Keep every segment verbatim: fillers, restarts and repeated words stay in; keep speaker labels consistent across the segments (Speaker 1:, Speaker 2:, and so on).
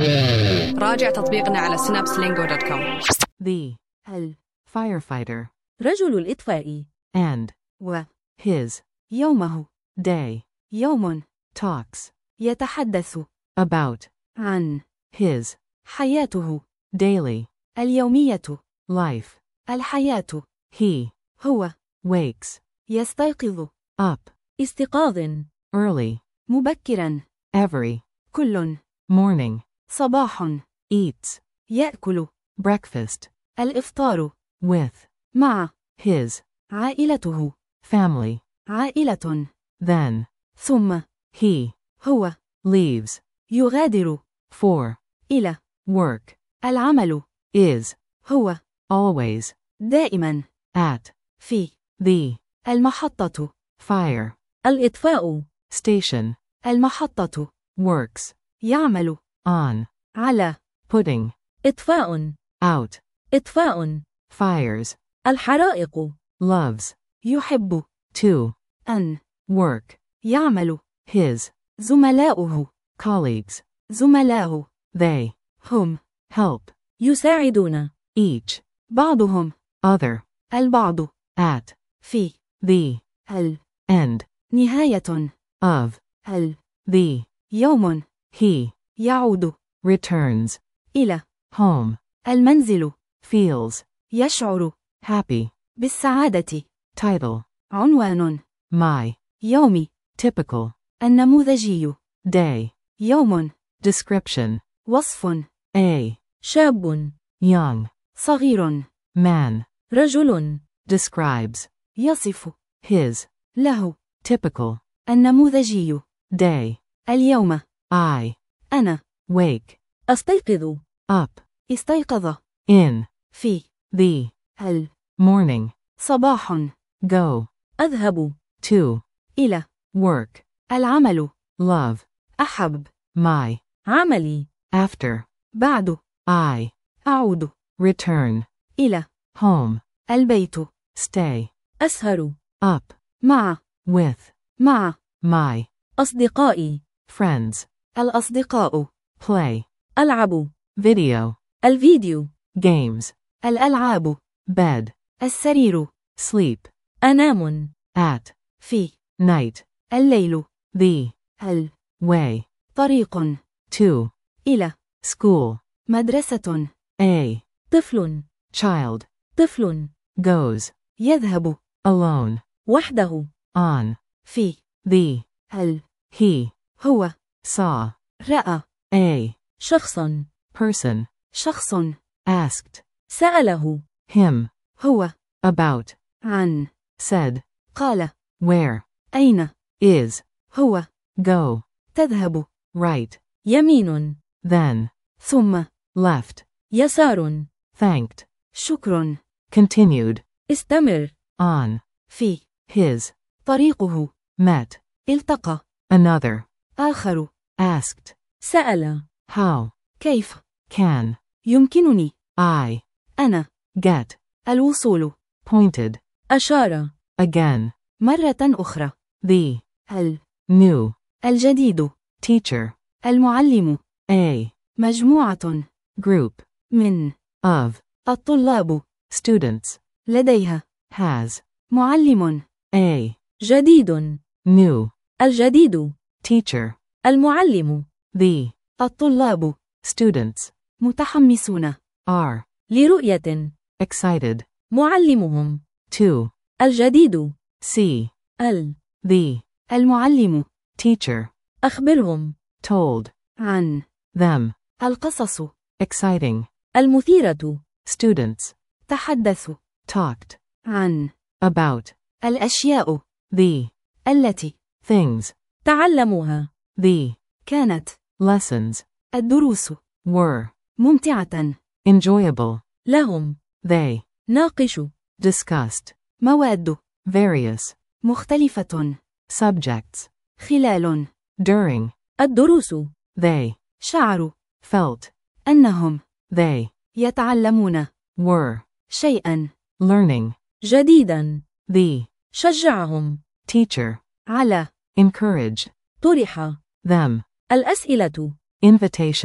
Speaker 1: راجع تطبيقنا على synapse lingo dot com.
Speaker 2: The
Speaker 3: ال
Speaker 2: firefighter
Speaker 3: رجل الإطفاء
Speaker 2: and
Speaker 3: و
Speaker 2: his
Speaker 3: يومه
Speaker 2: day
Speaker 3: يوم
Speaker 2: talks
Speaker 3: يتحدث
Speaker 2: about
Speaker 3: عن
Speaker 2: his
Speaker 3: حياته
Speaker 2: daily
Speaker 3: اليومية
Speaker 2: life.
Speaker 3: الحياة.
Speaker 2: He
Speaker 3: هو
Speaker 2: wakes
Speaker 3: يستيقظ
Speaker 2: up
Speaker 3: استيقاظ
Speaker 2: early
Speaker 3: مبكرا
Speaker 2: every
Speaker 3: كل
Speaker 2: morning,
Speaker 3: صباح
Speaker 2: eats
Speaker 3: يأكل
Speaker 2: breakfast
Speaker 3: الإفطار
Speaker 2: with
Speaker 3: مع
Speaker 2: his
Speaker 3: عائلته
Speaker 2: family.
Speaker 3: عائلة
Speaker 2: Then
Speaker 3: ثم
Speaker 2: he
Speaker 3: هو
Speaker 2: leaves
Speaker 3: يغادر
Speaker 2: for
Speaker 3: إلى
Speaker 2: work.
Speaker 3: العمل
Speaker 2: Is
Speaker 3: هو
Speaker 2: always
Speaker 3: دائما
Speaker 2: at
Speaker 3: في
Speaker 2: the
Speaker 3: المحطة
Speaker 2: fire
Speaker 3: الإطفاء
Speaker 2: station.
Speaker 3: المحطة
Speaker 2: Works
Speaker 3: يعمل
Speaker 2: on
Speaker 3: على
Speaker 2: putting
Speaker 3: إطفاء
Speaker 2: out
Speaker 3: إطفاء
Speaker 2: fires.
Speaker 3: الحرائق
Speaker 2: Loves
Speaker 3: يحب
Speaker 2: to
Speaker 3: أن
Speaker 2: work.
Speaker 3: يعمل
Speaker 2: His
Speaker 3: زملاؤه
Speaker 2: colleagues.
Speaker 3: زملاؤه
Speaker 2: They
Speaker 3: هم
Speaker 2: help
Speaker 3: يساعدون
Speaker 2: each
Speaker 3: بعضهم
Speaker 2: other
Speaker 3: البعض
Speaker 2: at
Speaker 3: في
Speaker 2: the
Speaker 3: ال
Speaker 2: end
Speaker 3: نهاية
Speaker 2: of
Speaker 3: ال
Speaker 2: the
Speaker 3: يوم
Speaker 2: he
Speaker 3: يعود
Speaker 2: returns
Speaker 3: إلى
Speaker 2: home.
Speaker 3: المنزل
Speaker 2: Feels
Speaker 3: يشعر
Speaker 2: happy.
Speaker 3: بالسعادة.
Speaker 2: Title
Speaker 3: عنوان
Speaker 2: my
Speaker 3: يوم
Speaker 2: typical
Speaker 3: النموذجي
Speaker 2: day.
Speaker 3: يوم
Speaker 2: Description
Speaker 3: وصف
Speaker 2: a
Speaker 3: شاب
Speaker 2: young
Speaker 3: صغير
Speaker 2: man
Speaker 3: رجل
Speaker 2: describes
Speaker 3: يصف
Speaker 2: his
Speaker 3: له
Speaker 2: typical
Speaker 3: النموذجي
Speaker 2: day.
Speaker 3: اليوم
Speaker 2: I
Speaker 3: أنا
Speaker 2: wake
Speaker 3: أستيقظ
Speaker 2: up
Speaker 3: استيقظ
Speaker 2: in
Speaker 3: في
Speaker 2: the
Speaker 3: ال
Speaker 2: morning.
Speaker 3: صباح
Speaker 2: Go
Speaker 3: أذهب
Speaker 2: to
Speaker 3: إلى
Speaker 2: work.
Speaker 3: العمل
Speaker 2: Love
Speaker 3: أحب
Speaker 2: my
Speaker 3: عملي
Speaker 2: after.
Speaker 3: بعد
Speaker 2: I
Speaker 3: أعود
Speaker 2: return
Speaker 3: إلى
Speaker 2: home.
Speaker 3: البيت
Speaker 2: Stay
Speaker 3: أسهر
Speaker 2: up
Speaker 3: مع
Speaker 2: with
Speaker 3: مع
Speaker 2: my
Speaker 3: أصدقائي
Speaker 2: friends.
Speaker 3: الأصدقاء
Speaker 2: Play
Speaker 3: ألعب
Speaker 2: video
Speaker 3: الفيديو
Speaker 2: games.
Speaker 3: الألعاب
Speaker 2: Bed
Speaker 3: السرير
Speaker 2: sleep
Speaker 3: أنام
Speaker 2: at
Speaker 3: في
Speaker 2: night.
Speaker 3: الليل
Speaker 2: The
Speaker 3: ال
Speaker 2: way
Speaker 3: طريق
Speaker 2: to
Speaker 3: إلى
Speaker 2: school.
Speaker 3: مدرسة
Speaker 2: A
Speaker 3: طفل
Speaker 2: child
Speaker 3: طفل
Speaker 2: goes
Speaker 3: يذهب
Speaker 2: alone
Speaker 3: وحده
Speaker 2: on
Speaker 3: في
Speaker 2: the
Speaker 3: ال
Speaker 2: he
Speaker 3: هو
Speaker 2: saw
Speaker 3: رأى
Speaker 2: a
Speaker 3: شخص
Speaker 2: person
Speaker 3: شخص
Speaker 2: asked
Speaker 3: سأله
Speaker 2: him
Speaker 3: هو
Speaker 2: about
Speaker 3: عن
Speaker 2: said
Speaker 3: قال
Speaker 2: where
Speaker 3: أين
Speaker 2: is
Speaker 3: هو
Speaker 2: go
Speaker 3: تذهب
Speaker 2: right
Speaker 3: يمين
Speaker 2: then
Speaker 3: ثم
Speaker 2: left
Speaker 3: يسار
Speaker 2: thanked
Speaker 3: شكر
Speaker 2: continued
Speaker 3: استمر
Speaker 2: on
Speaker 3: في
Speaker 2: his
Speaker 3: طريقه
Speaker 2: met
Speaker 3: التقى
Speaker 2: another
Speaker 3: آخر
Speaker 2: asked
Speaker 3: سأل
Speaker 2: how
Speaker 3: كيف
Speaker 2: can
Speaker 3: يمكنني
Speaker 2: I
Speaker 3: أنا
Speaker 2: get
Speaker 3: الوصول
Speaker 2: pointed
Speaker 3: أشار
Speaker 2: again
Speaker 3: مرة أخرى
Speaker 2: the
Speaker 3: ال
Speaker 2: new
Speaker 3: الجديد
Speaker 2: teacher
Speaker 3: المعلم
Speaker 2: a
Speaker 3: مجموعة
Speaker 2: group
Speaker 3: من
Speaker 2: of
Speaker 3: الطلاب
Speaker 2: students
Speaker 3: لديها
Speaker 2: has
Speaker 3: معلم
Speaker 2: a
Speaker 3: جديد
Speaker 2: new
Speaker 3: الجديد
Speaker 2: teacher.
Speaker 3: المعلم
Speaker 2: The
Speaker 3: الطلاب
Speaker 2: students
Speaker 3: متحمسون
Speaker 2: are
Speaker 3: لرؤية
Speaker 2: excited
Speaker 3: معلمهم
Speaker 2: to
Speaker 3: الجديد
Speaker 2: see
Speaker 3: ال
Speaker 2: the
Speaker 3: المعلم
Speaker 2: teacher.
Speaker 3: أخبرهم
Speaker 2: Told
Speaker 3: عن
Speaker 2: them
Speaker 3: القصص
Speaker 2: exciting
Speaker 3: المثيرة
Speaker 2: students
Speaker 3: تحدث
Speaker 2: talked
Speaker 3: عن
Speaker 2: about
Speaker 3: الأشياء
Speaker 2: the
Speaker 3: التي
Speaker 2: things.
Speaker 3: تعلموها
Speaker 2: The
Speaker 3: كانت
Speaker 2: lessons
Speaker 3: الدروس
Speaker 2: were
Speaker 3: ممتعة
Speaker 2: enjoyable.
Speaker 3: لهم
Speaker 2: They
Speaker 3: ناقش
Speaker 2: discussed
Speaker 3: مواد
Speaker 2: various
Speaker 3: مختلفة
Speaker 2: subjects
Speaker 3: خلال
Speaker 2: during.
Speaker 3: الدروس
Speaker 2: They
Speaker 3: شعروا
Speaker 2: felt
Speaker 3: أنهم
Speaker 2: they
Speaker 3: يتعلمون
Speaker 2: were
Speaker 3: شيئا
Speaker 2: learning.
Speaker 3: جديدا
Speaker 2: The
Speaker 3: شجعهم
Speaker 2: teacher
Speaker 3: على
Speaker 2: encouraged
Speaker 3: طرح
Speaker 2: them.
Speaker 3: الأسئلة
Speaker 2: Invitation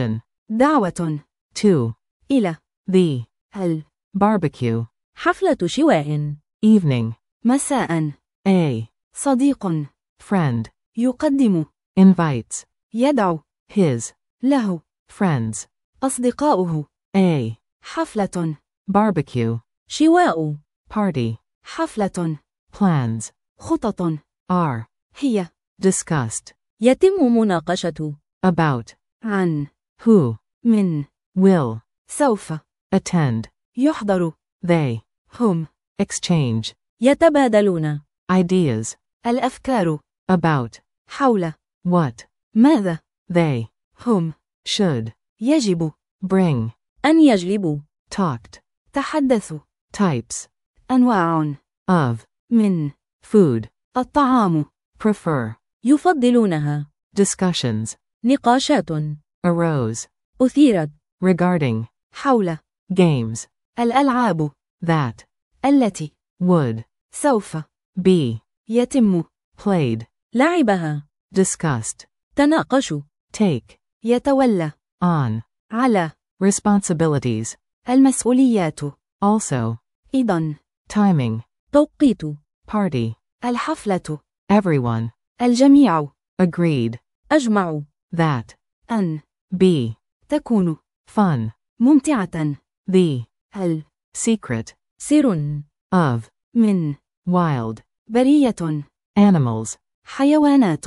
Speaker 3: دعوة.
Speaker 2: to,
Speaker 3: إلى.
Speaker 2: the,
Speaker 3: ال.
Speaker 2: barbecue,
Speaker 3: حفلة شواء.
Speaker 2: evening,
Speaker 3: مساء.
Speaker 2: a,
Speaker 3: صديق.
Speaker 2: friend,
Speaker 3: يقدم.
Speaker 2: invites,
Speaker 3: يدعو.
Speaker 2: his,
Speaker 3: له.
Speaker 2: friends,
Speaker 3: أصدقاؤه.
Speaker 2: a,
Speaker 3: حفلة.
Speaker 2: barbecue,
Speaker 3: شواء.
Speaker 2: party,
Speaker 3: حفلة.
Speaker 2: plans,
Speaker 3: خطط.
Speaker 2: are,
Speaker 3: هي.
Speaker 2: discussed,
Speaker 3: يتم مناقشة.
Speaker 2: about,
Speaker 3: عن.
Speaker 2: who,
Speaker 3: من.
Speaker 2: will,
Speaker 3: سوف.
Speaker 2: attend,
Speaker 3: يحضر.
Speaker 2: they,
Speaker 3: هم.
Speaker 2: exchange,
Speaker 3: يتبادلون.
Speaker 2: ideas,
Speaker 3: الأفكار.
Speaker 2: about,
Speaker 3: حول.
Speaker 2: what,
Speaker 3: ماذا.
Speaker 2: they,
Speaker 3: هم.
Speaker 2: should,
Speaker 3: يجب.
Speaker 2: bring,
Speaker 3: أن يجلبوا.
Speaker 2: talked,
Speaker 3: تحدثوا.
Speaker 2: types,
Speaker 3: أنواع.
Speaker 2: of,
Speaker 3: من.
Speaker 2: food,
Speaker 3: الطعام.
Speaker 2: prefer,
Speaker 3: يفضلونها.
Speaker 2: discussions,
Speaker 3: نقاشات.
Speaker 2: arose,
Speaker 3: أثيرت.
Speaker 2: regarding,
Speaker 3: حول.
Speaker 2: games,
Speaker 3: الألعاب.
Speaker 2: that,
Speaker 3: التي.
Speaker 2: would,
Speaker 3: سوف.
Speaker 2: be,
Speaker 3: يتم.
Speaker 2: played,
Speaker 3: لعبها.
Speaker 2: discussed,
Speaker 3: تناقشوا.
Speaker 2: take,
Speaker 3: يتولى.
Speaker 2: on,
Speaker 3: على.
Speaker 2: responsibilities,
Speaker 3: المسؤوليات.
Speaker 2: also,
Speaker 3: أيضا.
Speaker 2: timing,
Speaker 3: توقيت.
Speaker 2: party,
Speaker 3: الحفلة.
Speaker 2: everyone,
Speaker 3: الجميع.
Speaker 2: agreed,
Speaker 3: أجمع.
Speaker 2: that,
Speaker 3: أن.
Speaker 2: be,
Speaker 3: تكون.
Speaker 2: fun,
Speaker 3: ممتعة.
Speaker 2: the,
Speaker 3: ال.
Speaker 2: secret,
Speaker 3: سر.
Speaker 2: of,
Speaker 3: من.
Speaker 2: wild,
Speaker 3: برية.
Speaker 2: animals,
Speaker 3: حيوانات.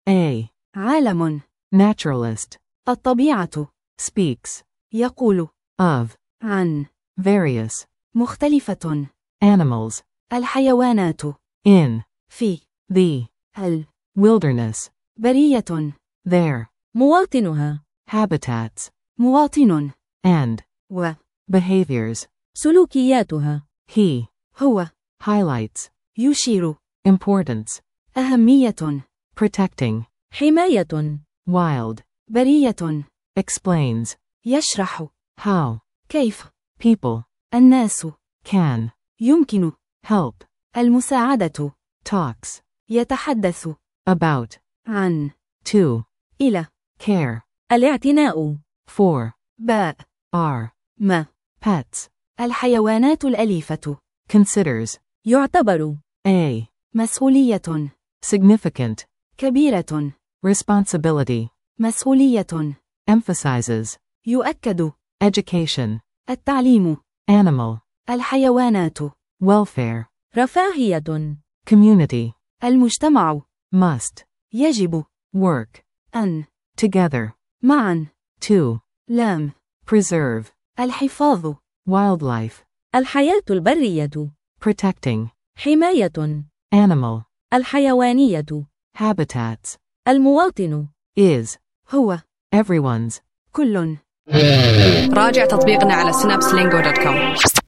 Speaker 2: a,
Speaker 3: عالم.
Speaker 2: naturalist,
Speaker 3: الطبيعة.
Speaker 2: speaks,
Speaker 3: يقول.
Speaker 2: of,
Speaker 3: عن.
Speaker 2: various,
Speaker 3: مختلفة.
Speaker 2: animals,
Speaker 3: الحيوانات.
Speaker 2: in,
Speaker 3: في.
Speaker 2: the,
Speaker 3: ال.
Speaker 2: wilderness,
Speaker 3: برية.
Speaker 2: there,
Speaker 3: مواطنها.
Speaker 2: habitats,
Speaker 3: مواطن.
Speaker 2: and,
Speaker 3: و.
Speaker 2: behaviors,
Speaker 3: سلوكياتها.
Speaker 2: he,
Speaker 3: هو.
Speaker 2: highlights,
Speaker 3: يشير.
Speaker 2: importance,
Speaker 3: أهمية.
Speaker 2: protecting,
Speaker 3: حماية.
Speaker 2: wild,
Speaker 3: برية.
Speaker 2: explains,
Speaker 3: يشرح.
Speaker 2: how,
Speaker 3: كيف.
Speaker 2: people,
Speaker 3: الناس.
Speaker 2: can,
Speaker 3: يمكن.
Speaker 2: help,
Speaker 3: المساعدة.
Speaker 2: talks,
Speaker 3: يتحدث.
Speaker 2: about,
Speaker 3: عن.
Speaker 2: to,
Speaker 3: إلى.
Speaker 2: care,
Speaker 3: الاعتناء.
Speaker 2: for,
Speaker 3: باء.
Speaker 2: are,
Speaker 3: ما.
Speaker 2: pets,
Speaker 3: الحيوانات الأليفة.
Speaker 2: considers,
Speaker 3: يعتبر.
Speaker 2: a,
Speaker 3: مسؤولية.
Speaker 2: significant,
Speaker 3: كبيرة.
Speaker 2: responsibility,
Speaker 3: مسؤولية.
Speaker 2: emphasizes,
Speaker 3: يؤكد.
Speaker 2: education,
Speaker 3: التعليم.
Speaker 2: animal,
Speaker 3: الحيوانات.
Speaker 2: welfare,
Speaker 3: رفاهية.
Speaker 2: community,
Speaker 3: المجتمع.
Speaker 2: must,
Speaker 3: يجب.
Speaker 2: work,
Speaker 3: أن.
Speaker 2: together,
Speaker 3: معا.
Speaker 2: to,
Speaker 3: لام.
Speaker 2: preserve,
Speaker 3: الحفاظ.
Speaker 2: wildlife,
Speaker 3: الحياة البرية.
Speaker 2: protecting,
Speaker 3: حماية.
Speaker 2: animal,
Speaker 3: الحيوانية.
Speaker 2: habitats,
Speaker 3: المواطن.
Speaker 2: is,
Speaker 3: هو.
Speaker 2: everyone's.
Speaker 3: كل.
Speaker 1: راجع تطبيقنا على سنابس لينجو دوت كوم.